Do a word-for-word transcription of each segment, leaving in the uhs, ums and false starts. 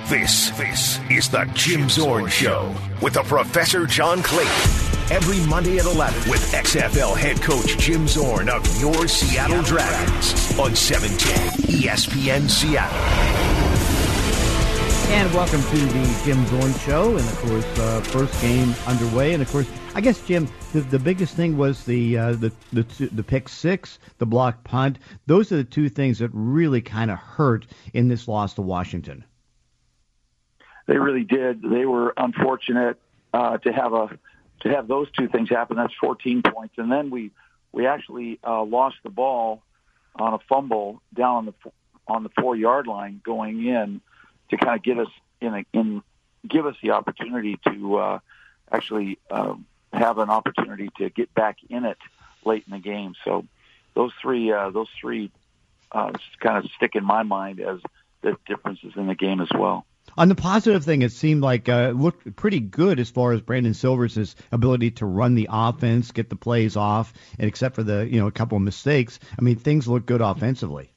This, this is the Jim Zorn Show with the Professor John Clayton. Every Monday at eleven with X F L head coach Jim Zorn of your Seattle Dragons on seven ten E S P N Seattle. And welcome to the Jim Zorn Show. And, of course, uh, first game underway. And, of course, I guess, Jim, the, the biggest thing was the, uh, the, the the pick six, the block punt. Those are the two things that really kind of hurt in this loss to Washington. They really did. They were unfortunate uh, to have a to have those two things happen. That's fourteen points, and then we we actually uh, lost the ball on a fumble down on the on the four yard line going in to kind of get us in a, in give us the opportunity to uh, actually uh, have an opportunity to get back in it late in the game. So those three uh, those three uh, kind of stick in my mind as the differences in the game as well. On the positive thing, it seemed like uh, it looked pretty good as far as Brandon Silvers' ability to run the offense, get the plays off, and except for the you know a couple of mistakes, I mean things look good offensively.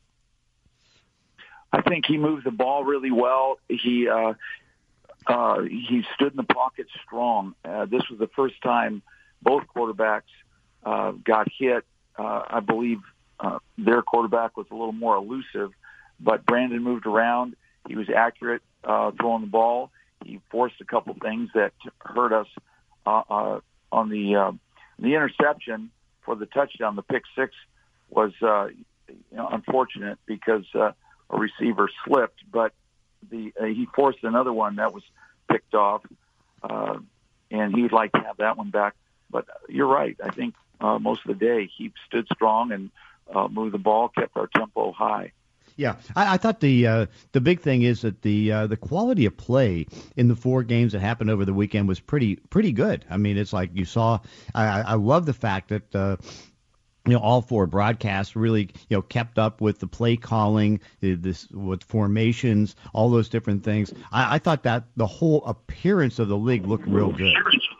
I think he moved the ball really well. He uh, uh, he stood in the pocket strong. Uh, this was the first time both quarterbacks uh, got hit. Uh, I believe uh, their quarterback was a little more elusive, but Brandon moved around. He was accurate uh, throwing the ball. He forced a couple things that hurt us uh, uh, on the uh, the interception for the touchdown. The pick six was uh, you know, unfortunate because uh, a receiver slipped, but the uh, he forced another one that was picked off, uh, and he'd like to have that one back. But you're right. I think uh, most of the day he stood strong and uh, moved the ball, kept our tempo high. Yeah, I, I thought the uh, the big thing is that the uh, the quality of play in the four games that happened over the weekend was pretty pretty good. I mean, it's like you saw. I, I love the fact that uh, you know all four broadcasts really you know kept up with the play calling, this with formations, all those different things. I, I thought that the whole appearance of the league looked real good.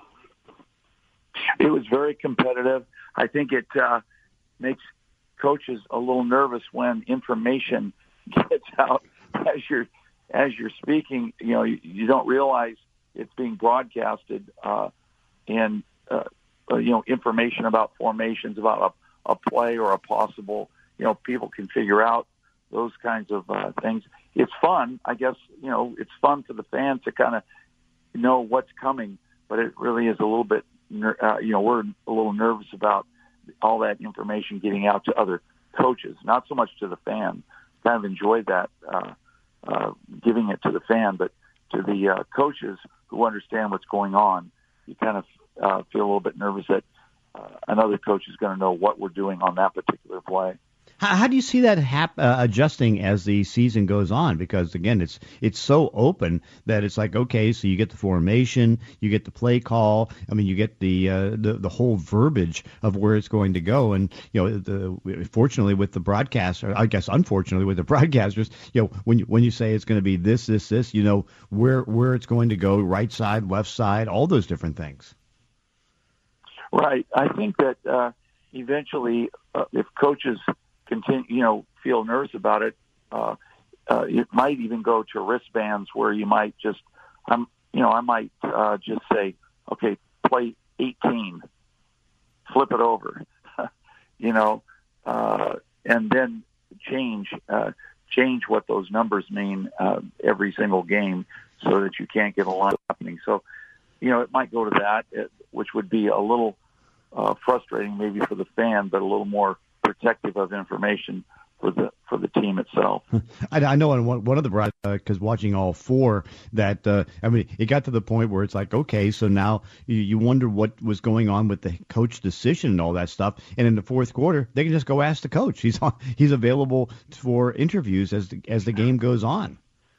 It was very competitive. I think it uh, makes coaches a little nervous when information gets out as you're as you're speaking. You know, you, you don't realize it's being broadcasted, uh, and uh, uh, you know, information about formations, about a, a play or a possible. You know, people can figure out those kinds of uh, things. It's fun, I guess. You know, it's fun for the fans to kind of know what's coming, but it really is a little bit. Uh, you know, we're a little nervous about all that information getting out to other coaches, not so much to the fan. Kind of enjoyed that, uh, uh, giving it to the fan, but to the uh, coaches who understand what's going on, you kind of uh, feel a little bit nervous that uh, another coach is going to know what we're doing on that particular play. How, how do you see that hap- uh, adjusting as the season goes on? Because again, it's it's so open that it's like, okay, so you get the formation, you get the play call. I mean, you get the uh, the the whole verbiage of where it's going to go. And you know, the, fortunately with the broadcaster, I guess unfortunately with the broadcasters, you know, when you, when you say it's going to be this, this, this, you know where where it's going to go, right side, left side, all those different things. Right. I think that uh, eventually, uh, if coaches continue, you know, feel nervous about it, uh, uh, it might even go to wristbands where you might just, I'm, you know, I might uh, just say, okay, play eighteen, flip it over, you know, uh, and then change, uh, change what those numbers mean uh, every single game so that you can't get a lot happening. So, you know, it might go to that, which would be a little uh, frustrating maybe for the fan, but a little more protective of information for the for the team itself. I, I know on one, one of the broad because uh, watching all four that uh, I mean it got to the point where it's like, okay, so now you, you wonder what was going on with the coach decision and all that stuff. And in the fourth quarter, they can just go ask the coach. He's on, he's available for interviews as the, as the game goes on.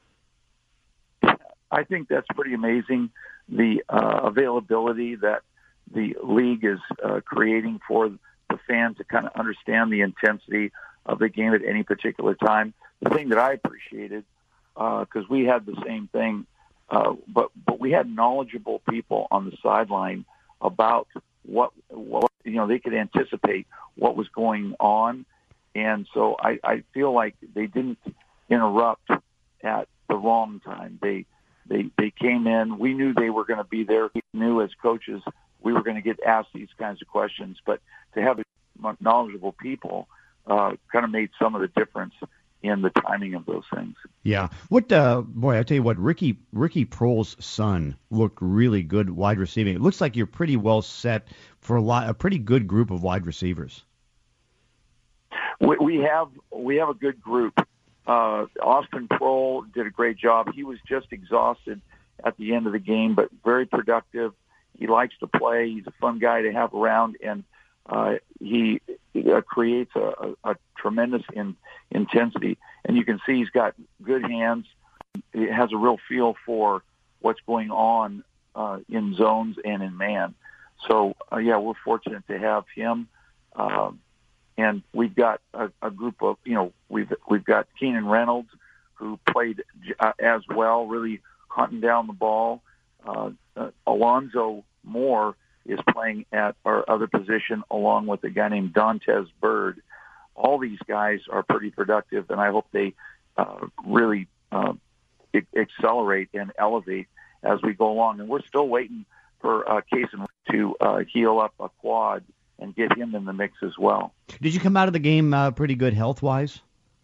I think that's pretty amazing, the uh, availability that the league is uh, creating for the fan to kind of understand the intensity of the game at any particular time. The thing that I appreciated, because uh, we had the same thing, uh, but but we had knowledgeable people on the sideline about what, what you know, they could anticipate what was going on, and so I, I feel like they didn't interrupt at the wrong time. They they they came in. We knew they were going to be there. We knew as coaches we were going to get asked these kinds of questions. But to have knowledgeable people uh, kind of made some of the difference in the timing of those things. Yeah. What, uh, boy, I tell you what, Ricky Ricky Proehl's son looked really good wide receiving. It looks like you're pretty well set for a lot, a pretty good group of wide receivers. We, we have we have a good group. Uh, Austin Proehl did a great job. He was just exhausted at the end of the game, but very productive. He likes to play. He's a fun guy to have around, and uh, he uh, creates a, a, a tremendous in, intensity. And you can see he's got good hands. He has a real feel for what's going on uh, in zones and in man. So, uh, yeah, we're fortunate to have him. Uh, and we've got a, a group of, you know, we've we've got Keenan Reynolds, who played uh, as well, really hunting down the ball. Uh, uh, Alonzo Moore is playing at our other position along with a guy named Dantes Bird. All these guys are pretty productive, and I hope they uh, really uh, e- accelerate and elevate as we go along. And we're still waiting for uh, Kaysen to uh, heal up a quad and get him in the mix as well. Did you come out of the game uh, pretty good health-wise?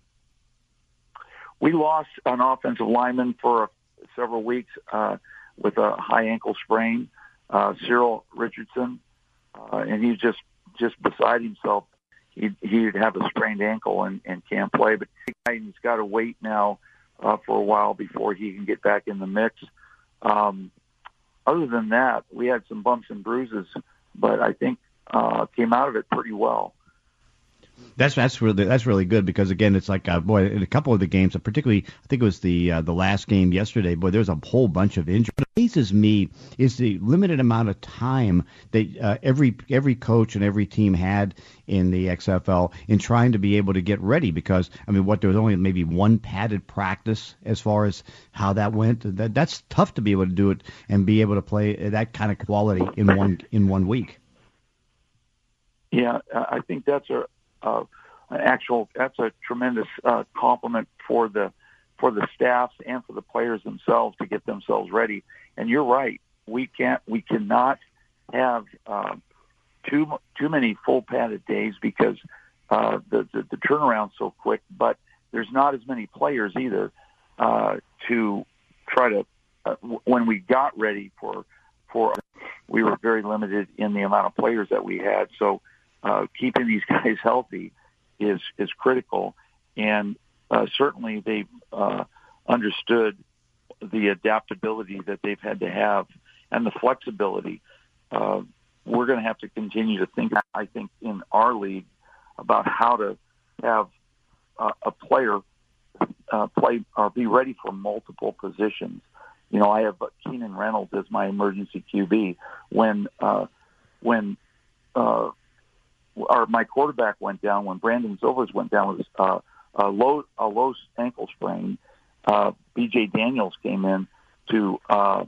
We lost an offensive lineman for several weeks uh, with a high ankle sprain, uh, Cyril Richardson, uh, and he's just, just beside himself. He'd, he'd have a sprained ankle and, and can't play, but he's got to wait now uh, for a while before he can get back in the mix. Um, other than that, we had some bumps and bruises, but I think uh, came out of it pretty well. That's that's really that's really good because again it's like uh, boy in a couple of the games, particularly I think it was the uh, the last game yesterday. Boy, there's a whole bunch of injuries. What amazes me is the limited amount of time that uh, every every coach and every team had in the X F L in trying to be able to get ready. Because I mean, what there was only maybe one padded practice as far as how that went. That that's tough to be able to do it and be able to play that kind of quality in one in one week. Yeah, I think that's a. Uh, an actual that's a tremendous uh, compliment for the for the staffs and for the players themselves to get themselves ready. And you're right, we can't we cannot have uh, too too many full padded days because uh, the, the the turnaround's so quick. But there's not as many players either uh, to try to. Uh, when we got ready for for we were very limited in the amount of players that we had. So. Uh, keeping these guys healthy is is critical, and uh, certainly they've uh, understood the adaptability that they've had to have and the flexibility. Uh, we're going to have to continue to think, I think, in our league about how to have uh, a player uh, play or be ready for multiple positions. You know, I have Keenan Reynolds as my emergency Q B. When uh, when uh, Or my quarterback went down when Brandon Silvers went down with uh, a low a low ankle sprain. Uh, B J Daniels came in to uh,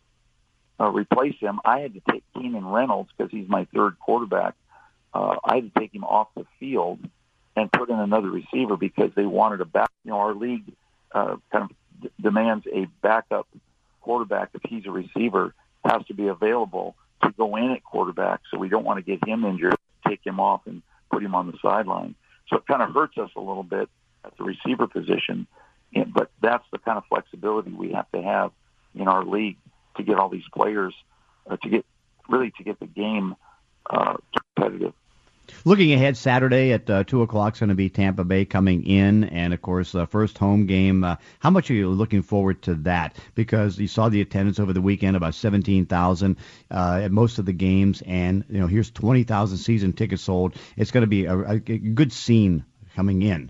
uh, replace him. I had to take Keenan Reynolds because he's my third quarterback. Uh, I had to take him off the field and put in another receiver because they wanted a back. You know, our league uh, kind of d- demands a backup quarterback if he's a receiver has to be available to go in at quarterback. So we don't want to get him injured. Take him off and put him on the sideline. So it kind of hurts us a little bit at the receiver position, but that's the kind of flexibility we have to have in our league to get all these players, uh, to get really to get the game uh, competitive. Looking ahead, Saturday at uh, two o'clock is going to be Tampa Bay coming in, and, of course, uh, first home game. Uh, how much are you looking forward to that? Because you saw the attendance over the weekend, about seventeen thousand uh, at most of the games, and, you know, here's twenty thousand season tickets sold. It's going to be a, a good scene coming in.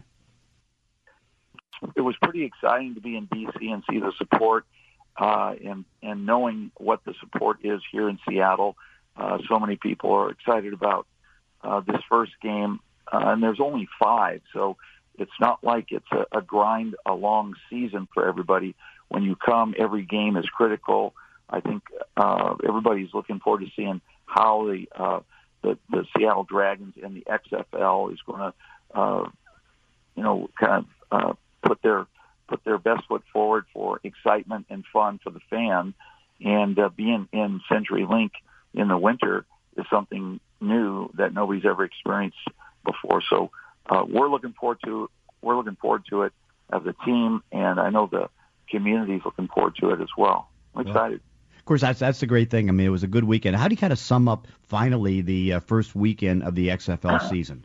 It was pretty exciting to be in D C and see the support uh, and, and knowing what the support is here in Seattle. Uh, so many people are excited about Uh, this first game, uh, and there's only five, so it's not like it's a, a grind, a long season for everybody. When you come, every game is critical. I think uh, everybody's looking forward to seeing how the, uh, the the Seattle Dragons and the X F L is going to, uh, you know, kind of uh, put their put their best foot forward for excitement and fun for the fan. And uh, being in CenturyLink in the winter is something new that nobody's ever experienced before. So uh, we're looking forward to we're looking forward to it as a team, and I know the community's looking forward to it as well. I'm excited. Of course, that's that's the great thing. I mean, it was a good weekend. How do you kind of sum up finally the uh, first weekend of the X F L season?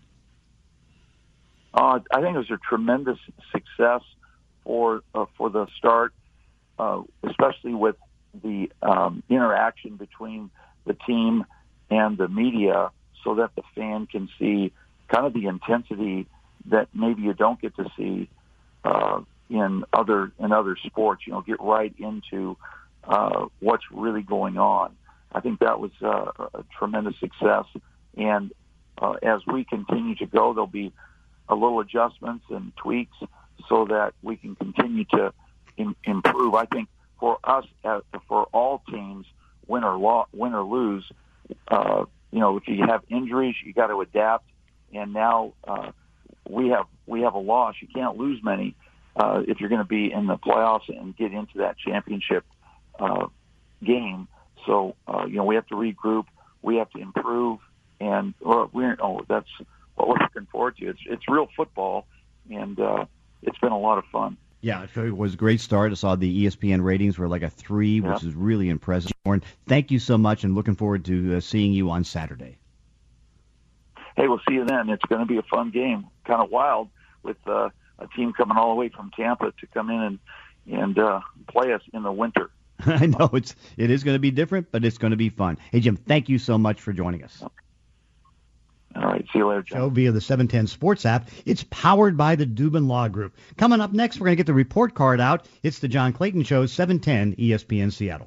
Uh, I think it was a tremendous success for uh, for the start, uh, especially with the um, interaction between the team and the media, so that the fan can see kind of the intensity that maybe you don't get to see uh, in other in other sports. You know, get right into uh, what's really going on. I think that was uh, a tremendous success, and uh, as we continue to go, there'll be a little adjustments and tweaks so that we can continue to in, improve. I think for us, uh, for all teams, win or lo- win or lose, uh, you know, if you have injuries, you got to adapt. And now uh, we have we have a loss. You can't lose many uh, if you're going to be in the playoffs and get into that championship uh, game. So uh, you know, we have to regroup. We have to improve, and well, we're oh, that's what we're looking forward to. It's it's real football, and uh, it's been a lot of fun. Yeah, it was a great start. I saw the E S P N ratings were like a three, yeah. which is really impressive. Thank you so much, and looking forward to uh, seeing you on Saturday. Hey, we'll see you then. It's going to be a fun game, kind of wild, with uh, a team coming all the way from Tampa to come in and and uh, play us in the winter. I know it's it is going to be different, but it's going to be fun. Hey, Jim, thank you so much for joining us. All right, see you later, John. Show via the seven ten Sports app. It's powered by the Dubin Law Group. Coming up next, we're going to get the report card out. It's the John Clayton Show, seven ten E S P N Seattle.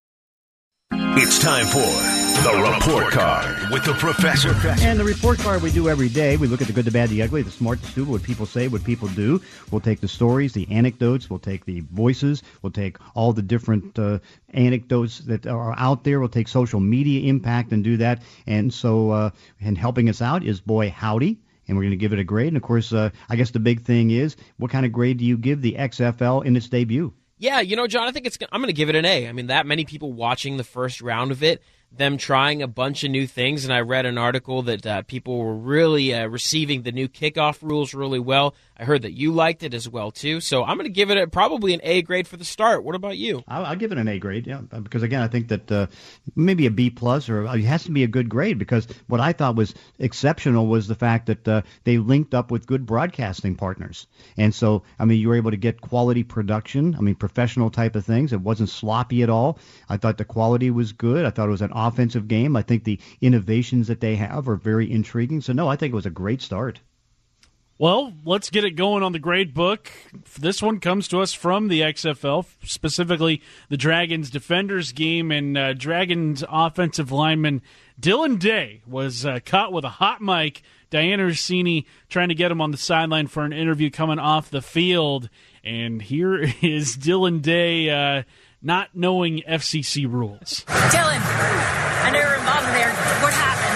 It's time for the report card with the professor. And the report card we do every day. We look at the good, the bad, the ugly, the smart, the stupid, what people say, what people do. We'll take the stories, the anecdotes. We'll take the voices. We'll take all the different uh, anecdotes that are out there. We'll take social media impact and do that. And so, uh, and helping us out is Boy Howdy. And we're going to give it a grade. And, of course, uh, I guess the big thing is, what kind of grade do you give the X F L in its debut? Yeah, you know, John, I think it's. I'm going to give it an A. I mean, that many people watching the first round of it, them trying a bunch of new things, and I read an article that uh, people were really uh, receiving the new kickoff rules really well. I heard that you liked it as well, too. So I'm going to give it a, probably an A grade for the start. What about you? I'll, I'll give it an A grade, yeah, because, again, I think that uh, maybe a B plus, or it has to be a good grade, because what I thought was exceptional was the fact that uh, they linked up with good broadcasting partners. And so, I mean, you were able to get quality production, I mean, professional type of things. It wasn't sloppy at all. I thought the quality was good. I thought it was an offensive game. I think the innovations that they have are very intriguing. So, no, I think it was a great start. Well, let's get it going on the grade book. This one comes to us from the X F L, specifically the Dragons Defenders game, and uh, Dragons offensive lineman Dylan Day was uh, caught with a hot mic. Diana Rossini trying to get him on the sideline for an interview coming off the field, and here is Dylan Day uh, not knowing F C C rules. Dylan, I know you're involved in there. What happened?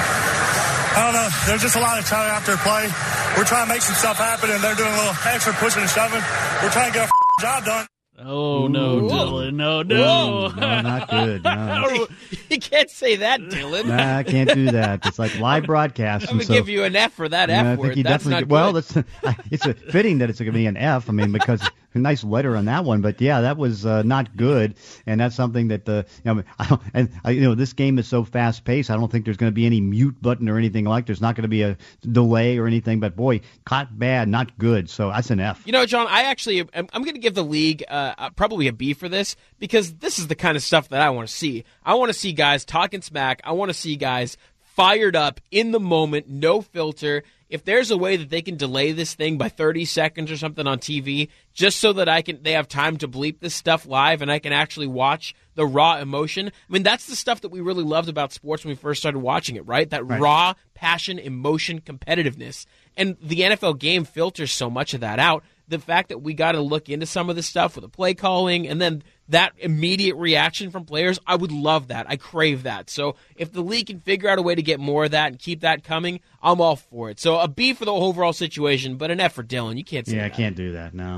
I don't know. There's just a lot of trying after play. We're trying to make some stuff happen, and they're doing a little extra pushing and shoving. We're trying to get our job done. Oh, no, Ooh. Dylan. No, no. No, not good. No. You can't say that, Dylan. Nah, I can't do that. It's like live broadcast. I'm going to so, give you an F for that yeah, F I word. think you That's definitely. not Well, good. that's it's a fitting that it's going to be an F. I mean, because a nice letter on that one. But yeah, that was uh, not good, and that's something that uh, you know, I don't, and I, you know, this game is so fast paced. I don't think there's going to be any mute button or anything like. There's not going to be a delay or anything. But boy, caught bad, not good. So that's an F. You know, John, I actually I'm, I'm going to give the league uh, probably a B for this, because this is the kind of stuff that I want to see. I want to see guys talking smack. I want to see guys fired up in the moment, no filter. If there's a way that they can delay this thing by thirty seconds or something on T V, just so that I can, they have time to bleep this stuff live and I can actually watch the raw emotion. I mean, that's the stuff that we really loved about sports when we first started watching it, right? That Right. raw passion, emotion, competitiveness. And the N F L game filters so much of that out. The fact that we got to look into some of this stuff with the play calling and then that immediate reaction from players, I would love that. I crave that. So if the league can figure out a way to get more of that and keep that coming, I'm all for it. So a B for the overall situation, but an F for Dylan. You can't say Yeah, that. I can't do that. No.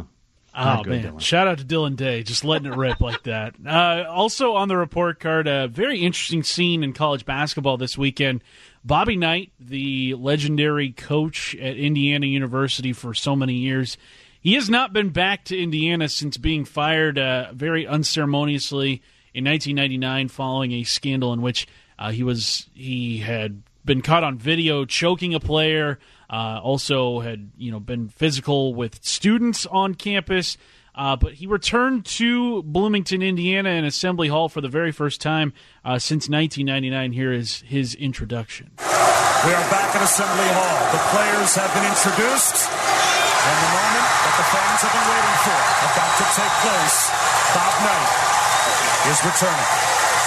Oh, man. Dylan. Shout out to Dylan Day, just letting it rip like that. Uh, also on the report card, a very interesting scene in college basketball this weekend. Bobby Knight, the legendary coach at Indiana University for so many years, he has not been back to Indiana since being fired uh, very unceremoniously in nineteen ninety-nine following a scandal in which uh, he was he had been caught on video choking a player, uh, also had you know been physical with students on campus. Uh, but he returned to Bloomington, Indiana, and Assembly Hall for the very first time uh, since nineteen ninety-nine. Here is his introduction. We are back at Assembly Hall. The players have been introduced, and the moment that the fans have been waiting for about to take place. Bob Knight is returning.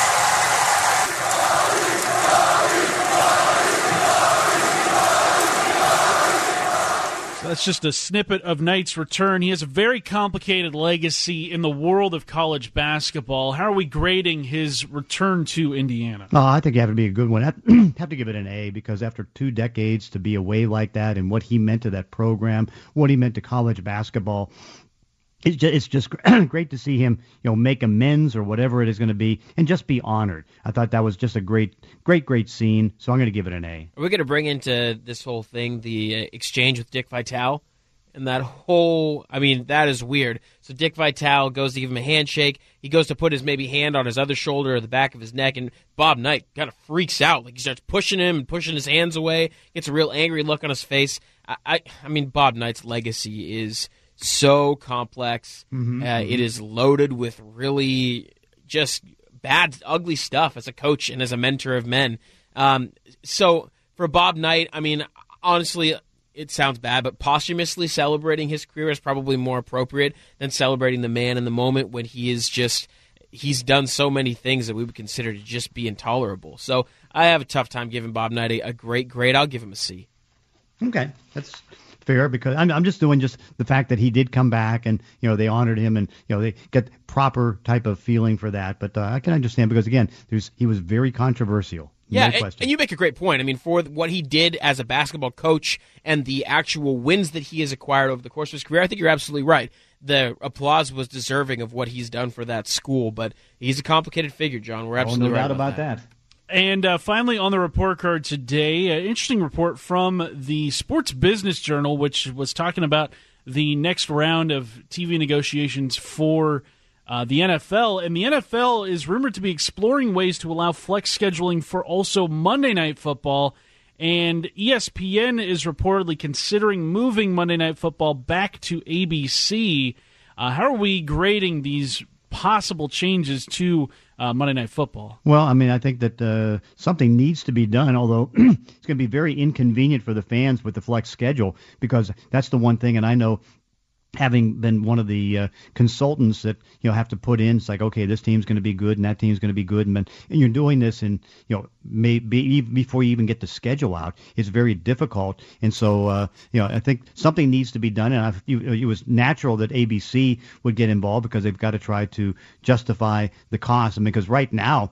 That's just a snippet of Knight's return. He has a very complicated legacy in the world of college basketball. How are we grading his return to Indiana? Oh, I think you have to be a good one. I have to give it an A, because after two decades to be away like that and what he meant to that program, what he meant to college basketball, It's just, it's just great to see him, you know, make amends or whatever it is going to be, and just be honored. I thought that was just a great, great, great scene. So I'm going to give it an A. Are we going to bring into this whole thing the uh, exchange with Dick Vitale? And that whole, I mean, that is weird. So Dick Vitale goes to give him a handshake. He goes to put his maybe hand on his other shoulder or the back of his neck, and Bob Knight kind of freaks out. Like he starts pushing him and pushing his hands away. Gets a real angry look on his face. I, I, I mean, Bob Knight's legacy is so complex. Mm-hmm, uh, mm-hmm. It is loaded with really just bad, ugly stuff as a coach and as a mentor of men. Um, so for Bob Knight, I mean, honestly, it sounds bad, but posthumously celebrating his career is probably more appropriate than celebrating the man in the moment when he is just, he's done so many things that we would consider to just be intolerable. So I have a tough time giving Bob Knight a, a great grade. I'll give him a C. Okay, that's fair, because I'm, I'm just doing just the fact that he did come back and, you know, they honored him and, you know, they get proper type of feeling for that. But uh, I can understand because, again, there's he was very controversial. Yeah, no and, and you make a great point. I mean, for what he did as a basketball coach and the actual wins that he has acquired over the course of his career, I think you're absolutely right. The applause was deserving of what he's done for that school, but he's a complicated figure, John. We're absolutely oh, no right doubt about, about that. that. And uh, finally, on the report card today, an interesting report from the Sports Business Journal, which was talking about the next round of T V negotiations for uh, the N F L. And the N F L is rumored to be exploring ways to allow flex scheduling for also Monday Night Football. And E S P N is reportedly considering moving Monday Night Football back to A B C. Uh, how are we grading these possible changes to uh, Monday Night Football? Well, I mean, I think that uh, something needs to be done, although it's going to be very inconvenient for the fans with the flex schedule, because that's the one thing, and I know having been one of the uh, consultants that, you know, have to put in, it's like, okay, this team's going to be good and that team's going to be good, and, and you're doing this in, you know, maybe before you even get the schedule out, it's very difficult. And so, uh, you know, I think something needs to be done, and I, it was natural that A B C would get involved because they've got to try to justify the cost. I mean, because right now,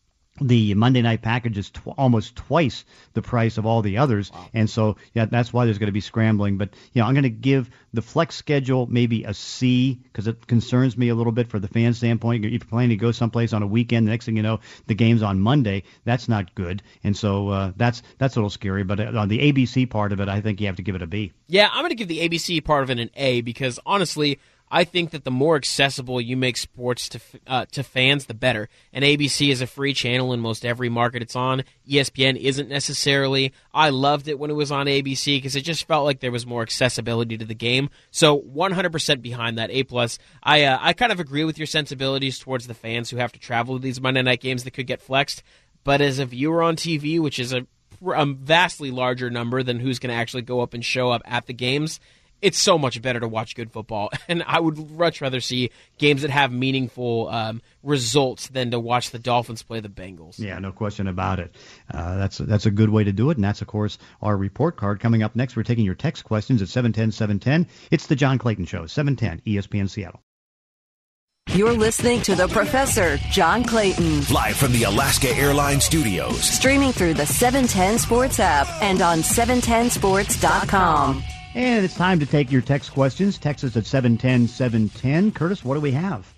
the Monday night package is tw- almost twice the price of all the others. Wow. And so, yeah, that's why there's going to be scrambling. But, you know, I'm going to give the flex schedule maybe a C, because it concerns me a little bit for the fan standpoint. If you're planning to go someplace on a weekend, the next thing you know, the game's on Monday. That's not good. And so uh, that's that's a little scary. But on the A B C part of it, I think you have to give it a B. Yeah, I'm going to give the A B C part of it an A, because honestly, I think that the more accessible you make sports to uh, to fans, the better. And A B C is a free channel in most every market it's on. E S P N isn't necessarily. I loved it when it was on A B C because it just felt like there was more accessibility to the game. So one hundred percent behind that, A plus. I uh, I kind of agree with your sensibilities towards the fans who have to travel to these Monday night games that could get flexed. But as a viewer on T V, which is a, a vastly larger number than who's going to actually go up and show up at the games, it's so much better to watch good football, and I would much rather see games that have meaningful um, results than to watch the Dolphins play the Bengals. Yeah, no question about it. Uh, that's that's a good way to do it, and that's, of course, our report card. Coming up next, we're taking your text questions at seven ten, seven ten. It's the John Clayton Show, seven ten, E S P N Seattle. You're listening to The Professor, John Clayton. Live from the Alaska Airlines Studios. Streaming through the seven ten Sports app and on seven ten sports dot com. And it's time to take your text questions. Text us at seven one zero, seven one zero. Curtis, what do we have?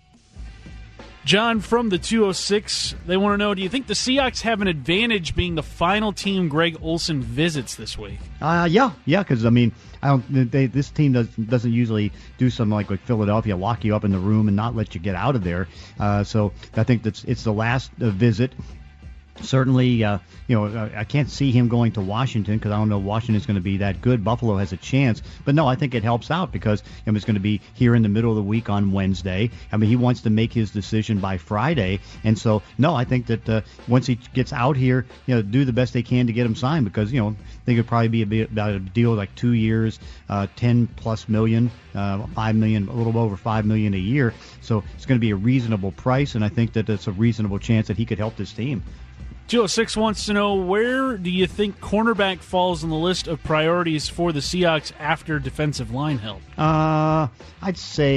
John from the two oh six, they want to know, do you think the Seahawks have an advantage being the final team Greg Olsen visits this week? Uh, yeah, yeah, because, I mean, I don't. They, this team does, doesn't usually do something like with Philadelphia, lock you up in the room and not let you get out of there. Uh, so I think that's it's the last uh, visit. Certainly, uh, you know, I can't see him going to Washington because I don't know Washington's going to be that good. Buffalo has a chance. But, no, I think it helps out because you know, it's going to be here in the middle of the week on Wednesday. I mean, he wants to make his decision by Friday. And so, no, I think that uh, once he gets out here, you know, do the best they can to get him signed because, you know, I think it would probably be a bit, about a deal like two years, uh, ten plus million, uh, five million, a little over five million a year. So it's going to be a reasonable price, and I think that it's a reasonable chance that he could help this team. two oh six wants to know, where do you think cornerback falls on the list of priorities for the Seahawks after defensive line help? Uh, I'd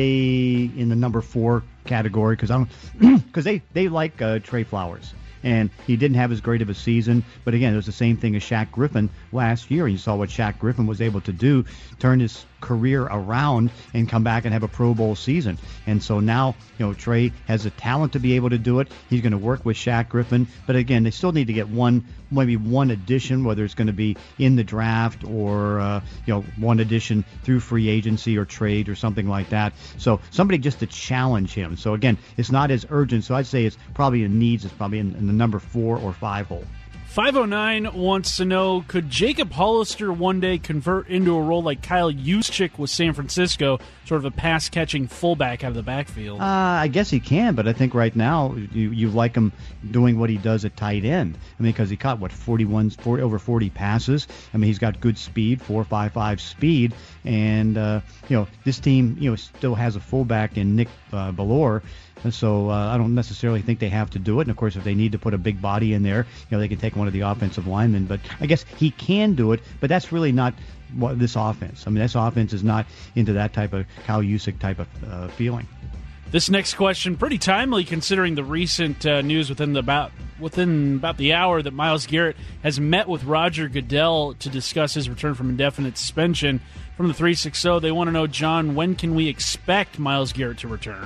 say in the number four category because I don't because they they like uh, Trey Flowers. And he didn't have as great of a season. But, again, it was the same thing as Shaq Griffin last year. You saw what Shaq Griffin was able to do, turn his career around and come back and have a Pro Bowl season. And so now, you know, Trey has the talent to be able to do it. He's going to work with Shaq Griffin. But, again, they still need to get one, maybe one addition, whether it's going to be in the draft or, uh, you know, one addition through free agency or trade or something like that. So somebody just to challenge him. So, again, it's not as urgent. So I'd say it's probably in needs. It's probably in, in the number four or five hole. five oh nine wants to know, could Jacob Hollister one day convert into a role like Kyle Juszczyk with San Francisco, sort of a pass-catching fullback out of the backfield? Uh, I guess he can, but I think right now you, you like him doing what he does at tight end. I mean, because he caught, what, forty-one, forty, over forty passes. I mean, he's got good speed, four five five speed, and, uh, you know, this team, you know, still has a fullback in Nick uh, Bellore. So uh, I don't necessarily think they have to do it. And, of course, if they need to put a big body in there, you know, they can take one of the offensive linemen. But I guess he can do it, but that's really not what this offense. I mean, this offense is not into that type of Kyle Juszczyk type of uh, feeling. This next question, pretty timely considering the recent uh, news within the about within about the hour that Myles Garrett has met with Roger Goodell to discuss his return from indefinite suspension. From the three sixty, they want to know, John, when can we expect Myles Garrett to return?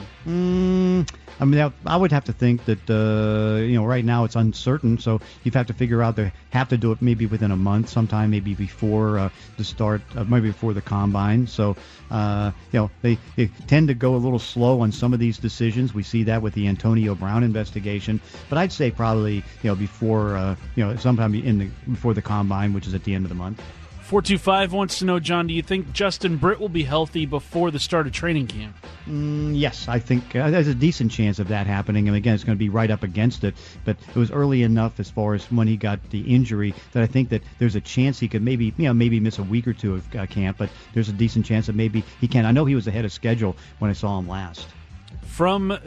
Mm, I mean, I would have to think that, uh, you know, right now it's uncertain, so you'd have to figure out they have to do it maybe within a month, sometime maybe before uh, the start, uh, maybe before the combine. So, uh, you know, they, they tend to go a little slow on some of these decisions. We see that with the Antonio Brown investigation, but I'd say probably, you know, before, uh, you know, sometime in the before the combine, which is at the end of the month. four two five wants to know, John, do you think Justin Britt will be healthy before the start of training camp? Mm, yes, I think uh, there's a decent chance of that happening. And, again, it's going to be right up against it. But it was early enough as far as when he got the injury that I think that there's a chance he could maybe, you know, maybe miss a week or two of uh, camp. But there's a decent chance that maybe he can. I know he was ahead of schedule when I saw him last. From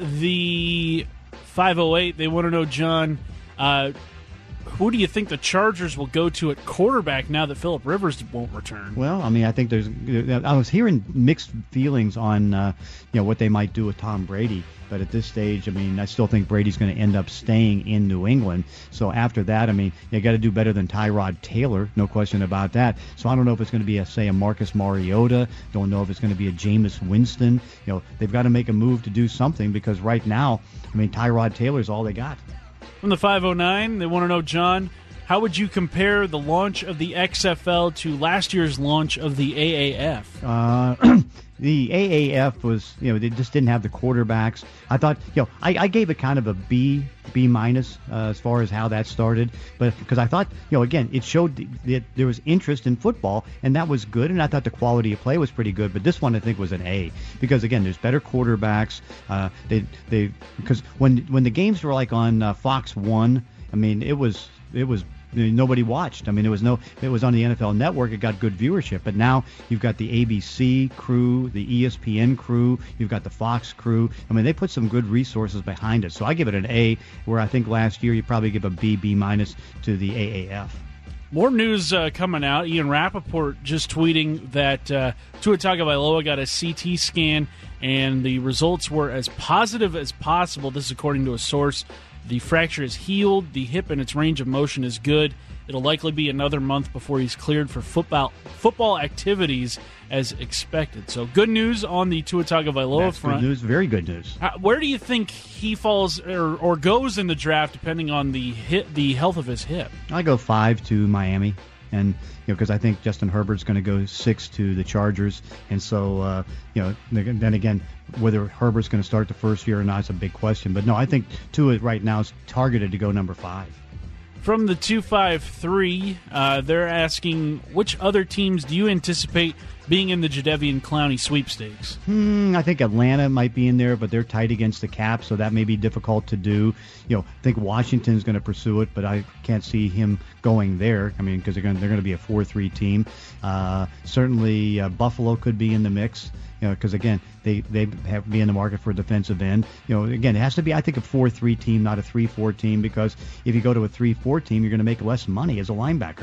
the five oh eight, they want to know, John, uh, who do you think the Chargers will go to at quarterback now that Phillip Rivers won't return? Well, I mean, I think there's. I was hearing mixed feelings on, uh, you know, what they might do with Tom Brady. But at this stage, I mean, I still think Brady's going to end up staying in New England. So after that, I mean, you got to do better than Tyrod Taylor, no question about that. So I don't know if it's going to be a, say, a Marcus Mariota. Don't know if it's going to be a Jameis Winston. You know, they've got to make a move to do something because right now, I mean, Tyrod Taylor's all they got. From the five oh nine, they want to know, John, how would you compare the launch of the X F L to last year's launch of the A A F? Uh, the A A F was, you know, they just didn't have the quarterbacks. I thought, you know, I, I gave it kind of a B, B minus uh, as far as how that started. But because I thought, you know, again, it showed that there was interest in football, and that was good. And I thought the quality of play was pretty good. But this one, I think, was an A because, again, there's better quarterbacks. Uh, they they because when when the games were like on uh, Fox One, I mean, it was it was. Nobody watched. I mean, it was no. It was on the N F L Network. It got good viewership. But now you've got the A B C crew, the E S P N crew. You've got the Fox crew. I mean, they put some good resources behind it. So I give it an A. Where I think last year you probably give a B, B minus to the A A F. More news uh, coming out. Ian Rappaport just tweeting that uh, Tua Tagovailoa got a C T scan and the results were as positive as possible. This is according to a source. The fracture is healed. The hip and its range of motion is good. It'll likely be another month before he's cleared for football football activities as expected. So good news on the Tua Tagovailoa That's front. Good news, very good news. Uh, where do you think he falls or, or goes in the draft, depending on the hit, the health of his hip? I go five to Miami, and you know because I think Justin Herbert's going to go six to the Chargers, and so uh, you know then again whether Herbert's going to start the first year or not is a big question. But no, I think Tua right now is targeted to go number five. From the two five three, uh, they're asking, which other teams do you anticipate being in the Jadeveon Clowney sweepstakes? Hmm, I think Atlanta might be in there, but they're tight against the cap, so that may be difficult to do. You know, I think Washington's going to pursue it, but I can't see him going there. I mean, because they're going they're going to be a four three team. Uh, certainly, uh, Buffalo could be in the mix. You know, because again, they they have to be in the market for a defensive end. You know, again, it has to be, I think, a four three team, not a three four team, because if you go to a three four team, you're going to make less money as a linebacker.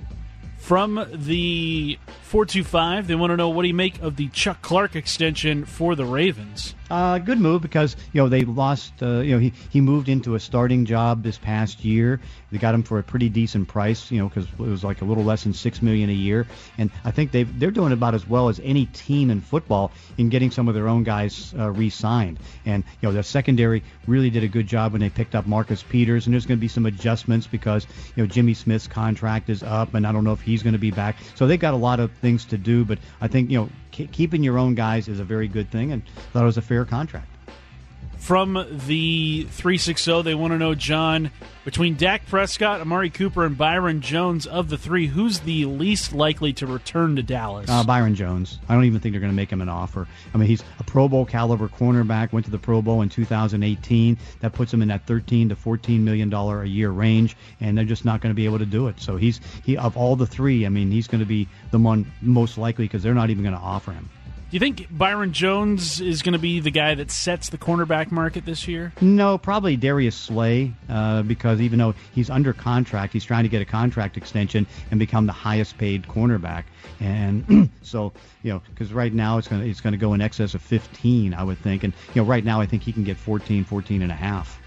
From the four two five, they want to know, what do you make of the Chuck Clark extension for the Ravens? Uh, good move because, you know, they lost, uh, you know, he, he moved into a starting job this past year. They got him for a pretty decent price, you know, because it was like a little less than six million dollars a year. And I think they've, they're doing about as well as any team in football in getting some of their own guys uh, re-signed. And, you know, their secondary really did a good job when they picked up Marcus Peters. And there's going to be some adjustments because, you know, Jimmy Smith's contract is up, and I don't know if he's going to be back. So they've got a lot of things to do. But I think, you know, k- keeping your own guys is a very good thing, and thought it was a fair contract. From the three sixty, they want to know, John, between Dak Prescott, Amari Cooper, and Byron Jones, of the three, who's the least likely to return to Dallas? Uh, Byron Jones. I don't even think they're going to make him an offer. I mean, he's a Pro Bowl caliber cornerback, went to the Pro Bowl in two thousand eighteen. That puts him in that thirteen to fourteen million dollars a year range, and they're just not going to be able to do it. So he's he of all the three, I mean, he's going to be the one most likely because they're not even going to offer him. Do you think Byron Jones is going to be the guy that sets the cornerback market this year? No, probably Darius Slay, uh, because even though he's under contract, he's trying to get a contract extension and become the highest-paid cornerback. And so, you know, because right now it's going to it's going to go in excess of fifteen, I would think. And you know, right now I think he can get fourteen, fourteen and a half.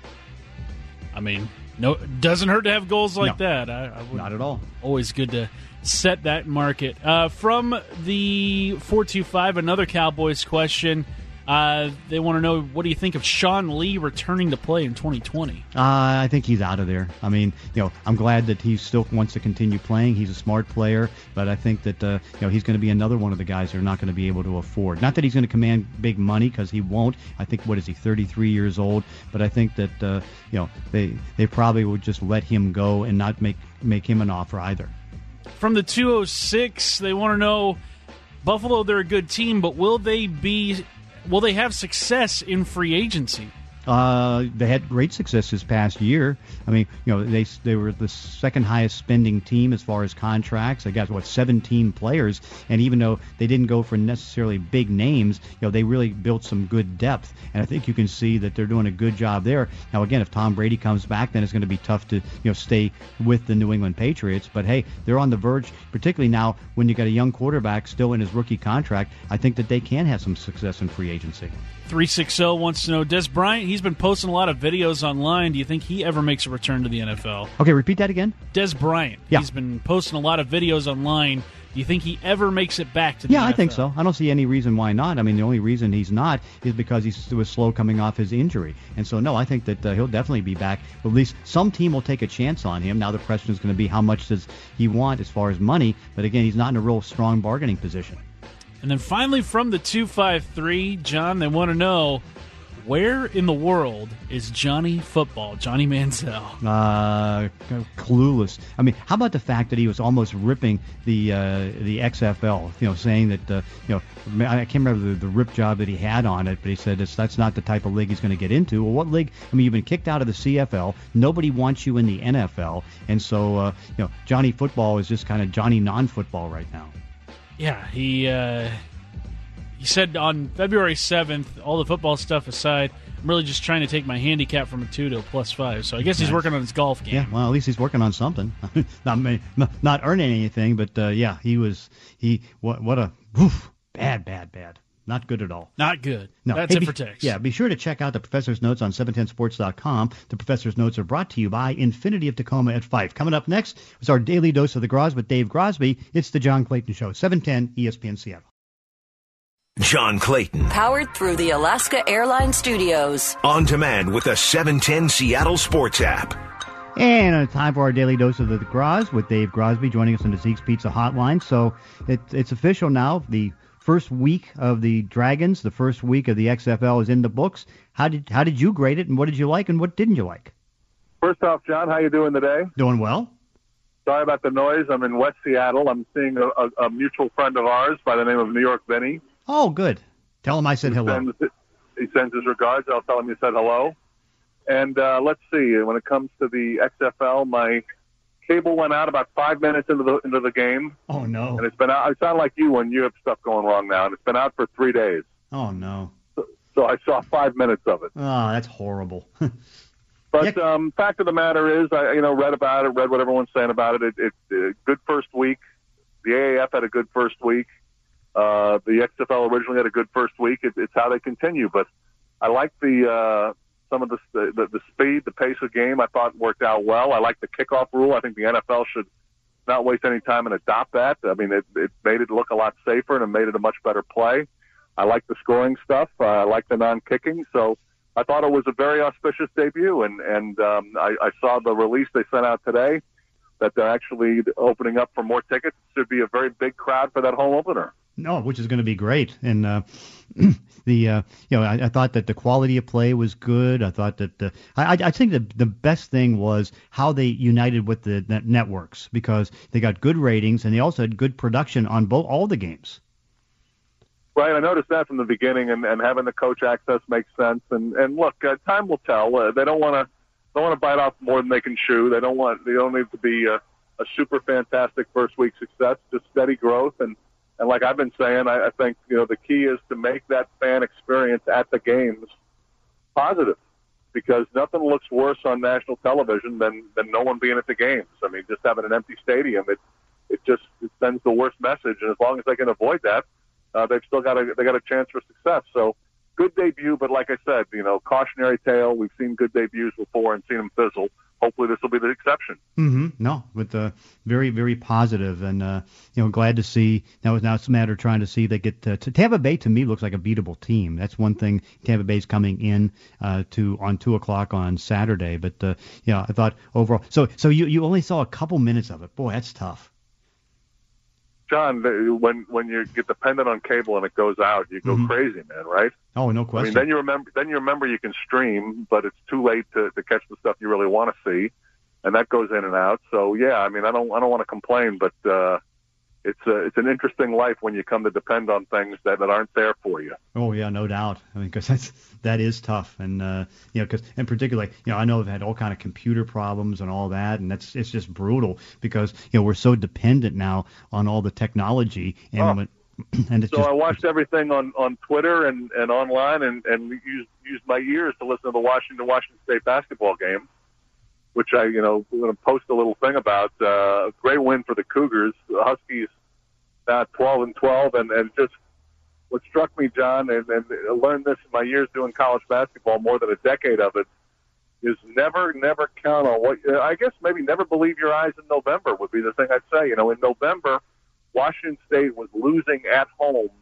I mean, no, doesn't hurt to have goals like no, that. I, I not at all. Always good to set that market. Uh, from the four two five, another Cowboys question. Uh, they want to know, what do you think of Sean Lee returning to play in twenty twenty? Uh, I think he's out of there. I mean, you know, I'm glad that he still wants to continue playing. He's a smart player, but I think that uh, you know he's going to be another one of the guys they're not going to be able to afford. Not that he's going to command big money, because he won't. I think, what is he, thirty-three years old? But I think that uh, you know they they probably would just let him go and not make make him an offer either. From the two oh six, they want to know, Buffalo, they're a good team, but will they be will they have success in free agency? Uh, they had great success this past year. I mean, you know, they they were the second highest spending team as far as contracts. They got, what, seventeen players, and even though they didn't go for necessarily big names, you know, they really built some good depth. And I think you can see that they're doing a good job there. Now, again, if Tom Brady comes back, then it's going to be tough to, you know, stay with the New England Patriots. But hey, they're on the verge, particularly now when you got a young quarterback still in his rookie contract. I think that they can have some success in free agency. three sixty wants to know, Des Bryant, he's been posting a lot of videos online. Do you think he ever makes a return to the N F L? Okay, repeat that again. Des Bryant. Yeah. He's been posting a lot of videos online. Do you think he ever makes it back to the yeah, N F L? I think so. I don't see any reason why not. I mean, the only reason he's not is because he was slow coming off his injury. And so, no, I think that uh, he'll definitely be back. At least some team will take a chance on him. Now the question is going to be, how much does he want as far as money? But again, he's not in a real strong bargaining position. And then finally from the two five three, John, they want to know, where in the world is Johnny Football, Johnny Manziel? Uh, clueless. I mean, how about the fact that he was almost ripping the uh, the X F L? You know, saying that uh, you know, I can't remember the, the rip job that he had on it, but he said it's, that's not the type of league he's going to get into. Well, what league? I mean, you've been kicked out of the C F L. Nobody wants you in the N F L, and so uh, you know, Johnny Football is just kind of Johnny non-football right now. Yeah, he. Uh... He said on February seventh, all the football stuff aside, I'm really just trying to take my handicap from a two to a plus five. So I guess he's working on his golf game. Yeah, well, at least he's working on something. not not earning anything, but uh, yeah, he was he what what a oof, bad bad bad. Not good at all. Not good. No. That's Hey, it be- for text. Yeah, be sure to check out the Professor's Notes on seven ten sports dot com. The Professor's Notes are brought to you by Infinity of Tacoma at Fife. Coming up next is our daily dose of the Gros with Dave Grosby. It's the John Clayton Show, seven ten E S P N Seattle. John Clayton. Powered through the Alaska Airlines Studios. On demand with the seven ten Seattle Sports app. And uh, time for our daily dose of the Gros with Dave Grosby joining us on the Zeke's Pizza Hotline. So it, it's official now. The first week of the Dragons, the first week of the X F L is in the books. How did how did you grade it, and what did you like, and what didn't you like? First off, John, how you doing today? Doing well. Sorry about the noise. I'm in West Seattle. I'm seeing a, a, a mutual friend of ours by the name of New York Benny. Oh, good. Tell him I said He hello. sends, he sends his regards. I'll tell him you said hello. And uh, let's see. When it comes to the X F L, my cable went out about five minutes into the into the game. Oh, no. And it's been out. I sound like you when you have stuff going wrong now. And it's been out for three days. Oh, no. So, so I saw five minutes of it. Oh, that's horrible. But um, fact of the matter is, I you know read about it, read what everyone's saying about it. It, it, it good first week. The A A F had a good first week. Uh, the X F L originally had a good first week. It, it's how they continue. But I like the uh, some of the, the the speed, the pace of game. I thought worked out well. I like the kickoff rule. I think the N F L should not waste any time and adopt that. I mean, it, it made it look a lot safer and it made it a much better play. I like the scoring stuff. Uh, I like the non-kicking. So I thought it was a very auspicious debut, and, and um, I, I saw the release they sent out today that they're actually opening up for more tickets. It should be a very big crowd for that home opener. No, which is going to be great. And uh, the uh, you know, I, I thought that the quality of play was good. I thought that the I, I think the the best thing was how they united with the net networks, because they got good ratings and they also had good production on both all the games. Right, I noticed that from the beginning, and, and having the coach access makes sense. And, and look, uh, time will tell. Uh, they don't want to don't want to bite off more than they can chew. They don't want they don't need to be a, a super fantastic first week success. Just steady growth, and, and like I've been saying, I, I think you know the key is to make that fan experience at the games positive, because nothing looks worse on national television than, than no one being at the games. I mean, just having an empty stadium, it it just it sends the worst message. And as long as they can avoid that, Uh, they've still got a they got a chance for success. So good debut, but like I said, you know, cautionary tale. We've seen good debuts before and seen them fizzle. Hopefully, this will be the exception. Mm-hmm. No, but uh, very very positive, and uh, you know, glad to see. Now, now it's a matter of trying to see they get uh, to Tampa Bay. To me, looks like a beatable team. That's one thing. Tampa Bay's coming in uh, to on two o'clock on Saturday, but uh, you know, I thought overall. So so you you only saw a couple minutes of it. Boy, that's tough. John, when when you get dependent on cable and it goes out, you go mm-hmm. crazy, man, right? Oh, no I question. mean, then you remember then you remember you can stream, but it's too late to, to catch the stuff you really want to see, and that goes in and out. So yeah, I mean, I don't I don't want to complain, but uh, it's a, it's an interesting life when you come to depend on things that, that aren't there for you. Oh yeah, no doubt. I mean, because that's that is tough, and uh, you know, because and particularly, you know, I know I've had all kind of computer problems and all that, and that's it's just brutal because you know we're so dependent now on all the technology, and oh. when, and it's so just, I watched everything on, on Twitter and, and online, and, and used used my ears to listen to the Washington Washington State basketball game, which I you know I'm going to post a little thing about. Uh, a great win for the Cougars. The Huskies at twelve and twelve, and, and just what struck me, John, and, and I learned this in my years doing college basketball, more than a decade of it, is never, never count on what, I guess maybe never believe your eyes in November would be the thing I'd say. You know, in November, Washington State was losing at home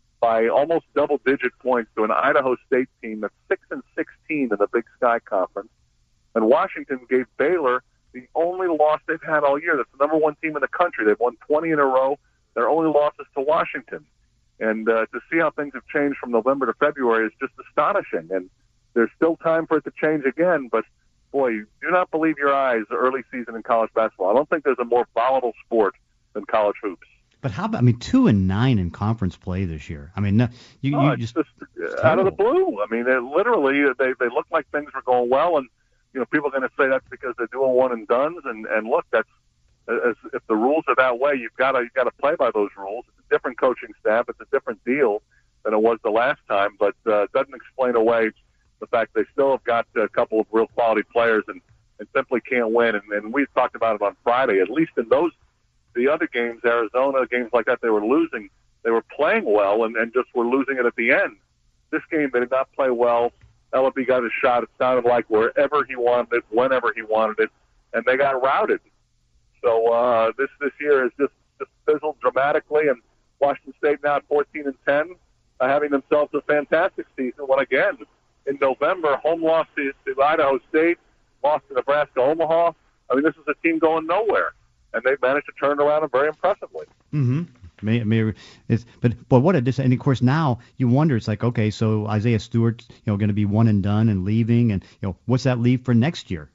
by almost double-digit points to an Idaho State team that's six and sixteen in the Big Sky Conference, and Washington gave Baylor the only loss they've had all year. That's the number one team in the country. They've won twenty in a row. Their only losses to Washington. And uh, to see how things have changed from November to February is just astonishing. And there's still time for it to change again. But, boy, do not believe your eyes early season in college basketball. I don't think there's a more volatile sport than college hoops. But how about, I mean, two and nine in conference play this year. I mean, no, you, oh, you it's just, just out of the blue. I mean, it, literally, they they look like things were going well. And, you know, people are going to say that's because they're doing one and dones. And, and look, that's, As, if the rules are that way, you've got to you've got to play by those rules. It's a different coaching staff. It's a different deal than it was the last time, but uh, it doesn't explain away the fact they still have got a couple of real quality players and, and simply can't win. And, and we've talked about it on Friday. At least in those the other games, Arizona games like that, they were losing. they were playing well and, and just were losing it at the end. This game, they did not play well. Ellaby got his shot. It sounded like wherever he wanted it, whenever he wanted it, and they got routed. So uh, this this year is just, just fizzled dramatically, and Washington State now at fourteen and ten, uh, having themselves a fantastic season. When again, in November, home loss to, to Idaho State, lost to Nebraska Omaha. I mean, this is a team going nowhere, and they've managed to turn it around very impressively. Mm-hmm. May, may, it's, but but what a dis- and of course now you wonder, it's like, okay, so Isaiah Stewart's, you know, going to be one and done and leaving, and you know, what's that leave for next year?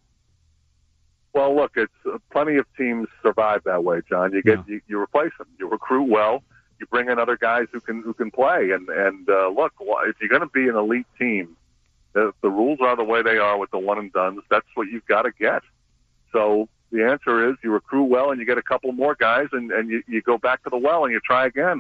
Well, look, it's uh, plenty of teams survive that way, John. You get Yeah. you, you replace them, you recruit well, you bring in other guys who can who can play, and and uh, look, if you're going to be an elite team, the, the rules are the way they are with the one and dones. That's what you've got to get. So the answer is you recruit well and you get a couple more guys, and, and you, you go back to the well and you try again.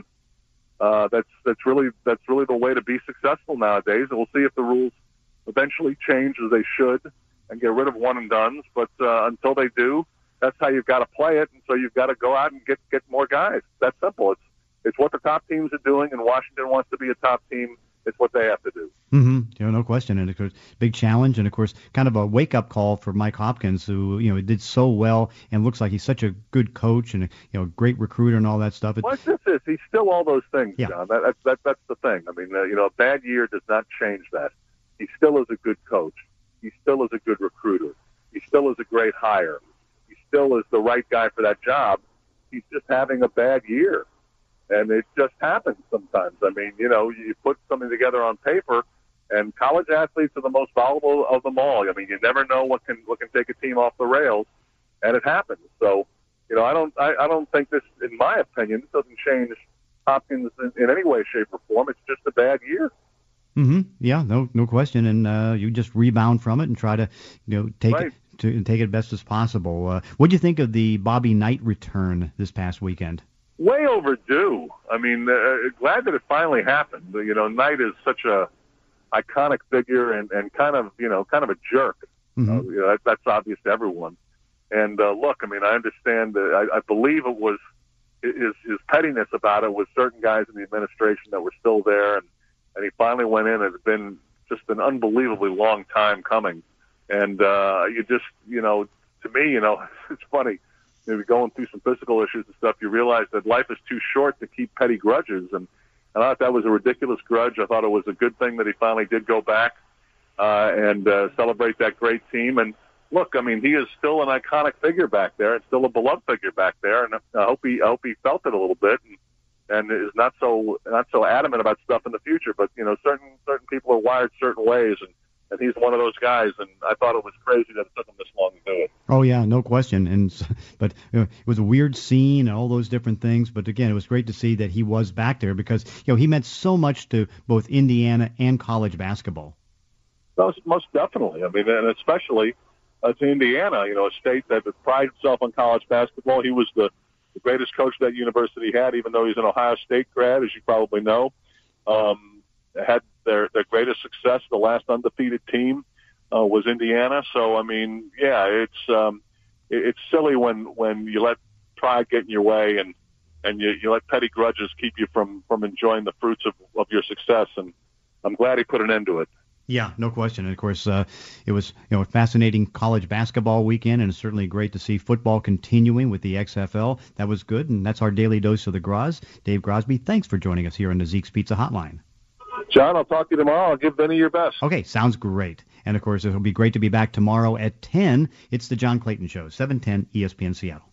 Uh, that's that's really that's really the way to be successful nowadays. And we'll see if the rules eventually change as they should and get rid of one and dones. But uh, until they do, that's how you've got to play it. And so you've got to go out and get get more guys. That's simple. It's it's what the top teams are doing, and Washington wants to be a top team. It's what they have to do. Mm-hmm. You know, no question. And of course, big challenge, and of course, kind of a wake-up call for Mike Hopkins, who you know did so well and looks like he's such a good coach and you know great recruiter and all that stuff. It, Well, this is he's still all those things, Yeah. John. That, that, that that's the thing. I mean, uh, you know, a bad year does not change that. He still is a good coach. He still is a good recruiter. He still is a great hire. He still is the right guy for that job. He's just having a bad year. And it just happens sometimes. I mean, you know, you put something together on paper, and college athletes are the most volatile of them all. I mean, you never know what can what can take a team off the rails, and it happens. So, you know, I don't I, I don't think this, in my opinion, this doesn't change Hopkins in, in any way, shape, or form. It's just a bad year. mm-hmm. Yeah, no, no question. And uh, you just rebound from it and try to, you know, take Right. it to take it best as possible. Uh, what do you think of the Bobby Knight return this past weekend? Way overdue. I mean, uh, glad that it finally happened. You know, Knight is such a iconic figure and, and kind of, you know, kind of a jerk. Mm-hmm. Uh, you know, that, that's obvious to everyone. And uh, look, I mean, I understand that. I, I believe it was his, his pettiness about it was certain guys in the administration that were still there, and, and he finally went in. It's been just an unbelievably long time coming. And uh, you just, you know, to me, you know, it's funny. Maybe going through some physical issues and stuff, you realize that life is too short to keep petty grudges. And, and I thought that was a ridiculous grudge. I thought it was a good thing that he finally did go back uh, and uh, celebrate that great team. And look, I mean, he is still an iconic figure back there and still a beloved figure back there. And I hope he, I hope he felt it a little bit and, and is not so not so adamant about stuff in the future. But you know, certain certain people are wired certain ways, and. And he's one of those guys, and I thought it was crazy that it took him this long to do it. Oh yeah, no question. And s- but you know, it was a weird scene and all those different things. But again, it was great to see that he was back there because you know he meant so much to both Indiana and college basketball. Most, most definitely. I mean, and especially uh, to Indiana, you know, a state that prides itself on college basketball. He was the, the greatest coach that university had, even though he's an Ohio State grad, as you probably know. Um, had their their greatest success, the last undefeated team uh, was Indiana. So I mean, yeah, it's um, it, it's silly when when you let pride get in your way and and you, you let petty grudges keep you from from enjoying the fruits of, of your success. And I'm glad he put an end to it. Yeah, no question. And of course, uh, it was you know a fascinating college basketball weekend, and it's certainly great to see football continuing with the X F L. That was good, and that's our daily dose of the Gros. Dave Grosby, thanks for joining us here on the Zeke's Pizza Hotline. John, I'll talk to you tomorrow. I'll give Benny your best. Okay, sounds great. And of course, it'll be great to be back tomorrow at ten. It's the John Clayton Show, seven ten E S P N Seattle.